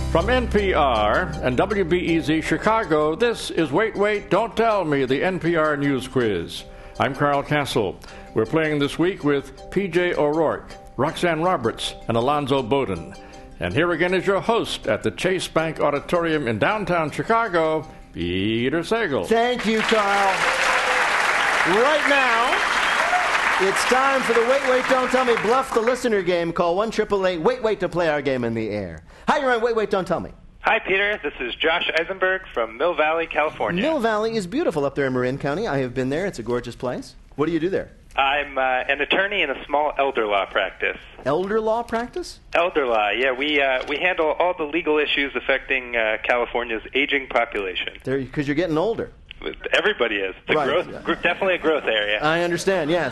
From NPR and WBEZ Chicago, this is Wait, Wait, Don't Tell Me, the NPR News Quiz. I'm Carl Castle. We're playing this week with P.J. O'Rourke, Roxanne Roberts, and Alonzo Bowden. And here again is your host at the Chase Bank Auditorium in downtown Chicago, Peter Sagal. Thank you, Carl. Right now, it's time for the Wait, Wait, Don't Tell Me Bluff the Listener game. Call 1-888-WAIT-WAIT to play our game in the air. Hi, you're on Wait, Wait, Don't Tell Me. Hi, Peter. This is Josh Eisenberg from Mill Valley, California. Mill Valley is beautiful up there in Marin County. I have been there. It's a gorgeous place. What do you do there? I'm an attorney in a small elder law practice. Elder law practice? Elder law, yeah. We handle all the legal issues affecting California's aging population. Because you're getting older. Everybody is. It's Right. Definitely a growth area. I understand, yes.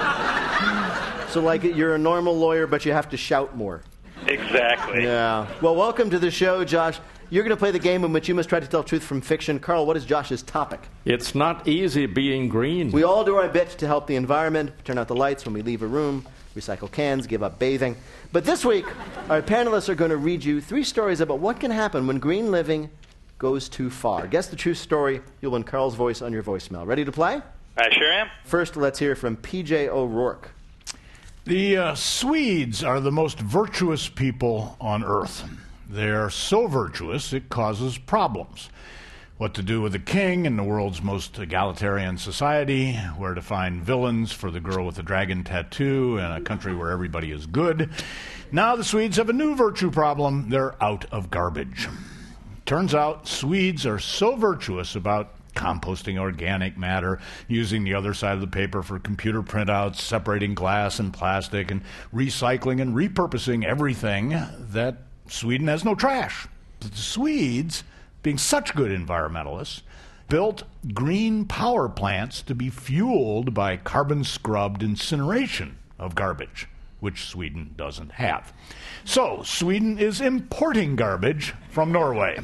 So like you're a normal lawyer, but you have to shout more. Exactly. Yeah. Well, welcome to the show, Josh. You're going to play the game in which you must try to tell truth from fiction. Carl, what is Josh's topic? It's not easy being green. We all do our bit to help the environment, turn out the lights when we leave a room, recycle cans, give up bathing. But this week, our panelists are going to read you 3 stories about what can happen when green living goes too far. Guess the true story. You'll win Carl's voice on your voicemail. Ready to play? I sure am. First, let's hear from P.J. O'Rourke. The Swedes are the most virtuous people on Earth. They're so virtuous it causes problems. What to do with a king in the world's most egalitarian society, where to find villains for the girl with the dragon tattoo in a country where everybody is good. Now the Swedes have a new virtue problem. They're out of garbage. Turns out Swedes are so virtuous about composting organic matter, using the other side of the paper for computer printouts, separating glass and plastic, and recycling and repurposing everything, that Sweden has no trash. But the Swedes, being such good environmentalists, built green power plants to be fueled by carbon-scrubbed incineration of garbage, which Sweden doesn't have. So, Sweden is importing garbage from Norway.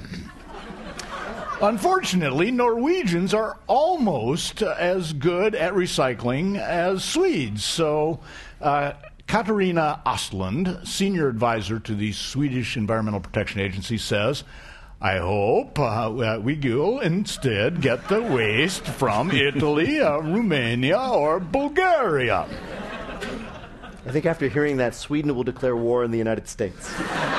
Unfortunately, Norwegians are almost as good at recycling as Swedes. So, Katarina Ostlund, senior advisor to the Swedish Environmental Protection Agency, says, I hope we will instead get the waste from Italy, Romania, or Bulgaria. I think after hearing that, Sweden will declare war on the United States.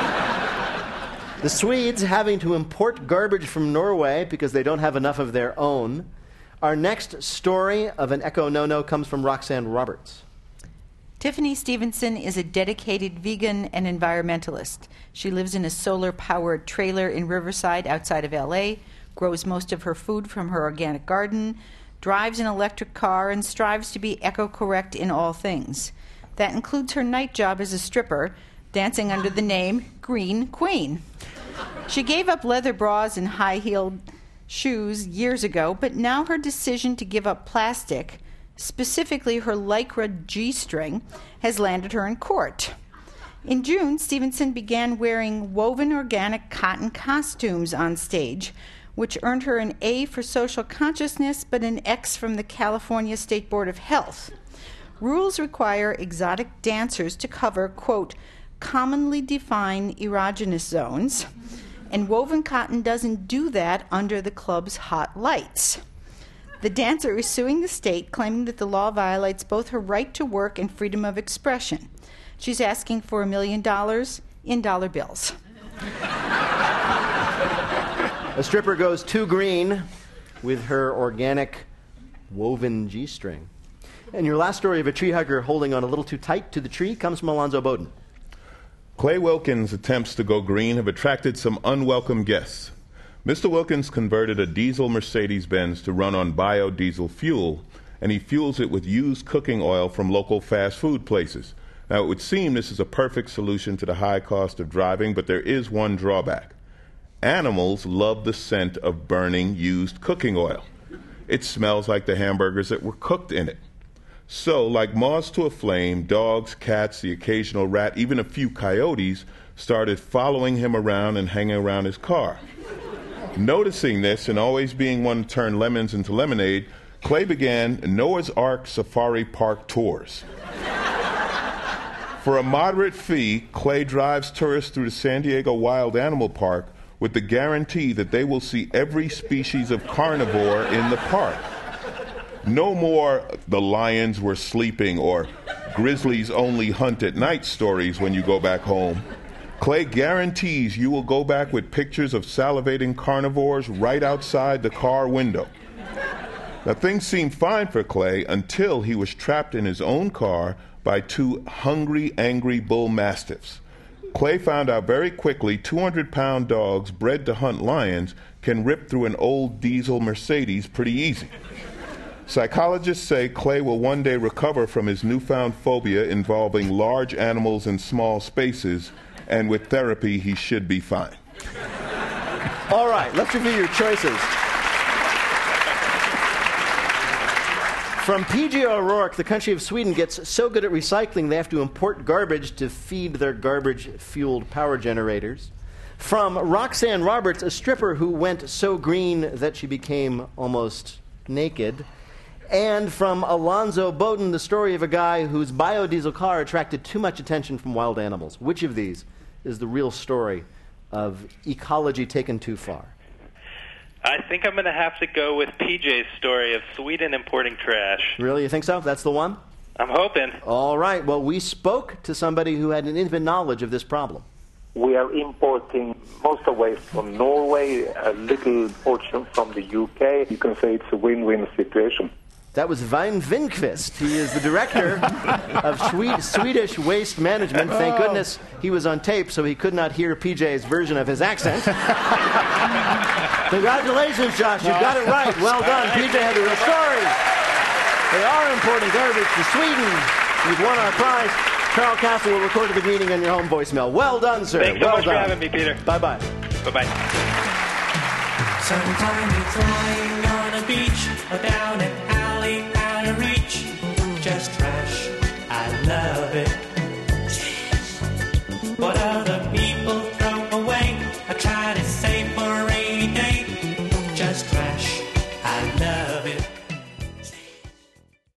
The Swedes having to import garbage from Norway because they don't have enough of their own. Our next story of an Echo No-No comes from Roxanne Roberts. Tiffany Stevenson is a dedicated vegan and environmentalist. She lives in a solar-powered trailer in Riverside outside of L.A., grows most of her food from her organic garden, drives an electric car, and strives to be eco-correct in all things. That includes her night job as a stripper, dancing under the name Green Queen. She gave up leather bras and high-heeled shoes years ago, but now her decision to give up plastic, specifically her Lycra G-string, has landed her in court. In June, Stevenson began wearing woven organic cotton costumes on stage, which earned her an A for social consciousness but an X from the California State Board of Health. Rules require exotic dancers to cover, quote, commonly defined erogenous zones, and woven cotton doesn't do that under the club's hot lights. The dancer is suing the state, claiming that the law violates both her right to work and freedom of expression. She's asking for $1 million in dollar bills. A stripper goes too green with her organic woven G-string. And your last story of a tree hugger holding on a little too tight to the tree comes from Alonzo Bowden. Clay Wilkins' attempts to go green have attracted some unwelcome guests. Mr. Wilkins converted a diesel Mercedes-Benz to run on biodiesel fuel, and he fuels it with used cooking oil from local fast food places. Now, it would seem this is a perfect solution to the high cost of driving, but there is one drawback. Animals love the scent of burning used cooking oil. It smells like the hamburgers that were cooked in it. So, like moths to a flame, dogs, cats, the occasional rat, even a few coyotes started following him around and hanging around his car. Noticing this and always being one to turn lemons into lemonade, Clay began Noah's Ark Safari Park tours. For a moderate fee, Clay drives tourists through the San Diego Wild Animal Park with the guarantee that they will see every species of carnivore in the park. No more "the lions were sleeping" or "grizzlies only hunt at night" stories when you go back home. Clay guarantees you will go back with pictures of salivating carnivores right outside the car window. Now, things seemed fine for Clay until he was trapped in his own car by two hungry, angry bull mastiffs. Clay found out very quickly 200-pound dogs bred to hunt lions can rip through an old diesel Mercedes pretty easy. Psychologists say Clay will one day recover from his newfound phobia involving large animals in small spaces, and with therapy, he should be fine. All right, let's review your choices. From P.J. O'Rourke, the country of Sweden gets so good at recycling they have to import garbage to feed their garbage-fueled power generators. From Roxanne Roberts, a stripper who went so green that she became almost naked. And from Alonzo Bowden, the story of a guy whose biodiesel car attracted too much attention from wild animals. Which of these is the real story of ecology taken too far? I think I'm going to have to go with PJ's story of Sweden importing trash. Really? You think so? That's the one? I'm hoping. All right. Well, we spoke to somebody who had an intimate knowledge of this problem. We are importing most of waste from Norway, a little portion from the UK. You can say it's a win-win situation. That was Vein Vinquist. He is the director of Swedish Waste Management. Thank goodness he was on tape, so he could not hear PJ's version of his accent. Congratulations, Josh. You got it right. Well done. PJ had the real story. They are importing garbage to Sweden. You've won our prize. Carl Castle will record the meeting on your home voicemail. Well done, sir. Thanks so well much done. for having me, Peter. Bye-bye. Bye-bye. Sometimes it's lying on a beach or down an alley out of reach. Just trash. I love it.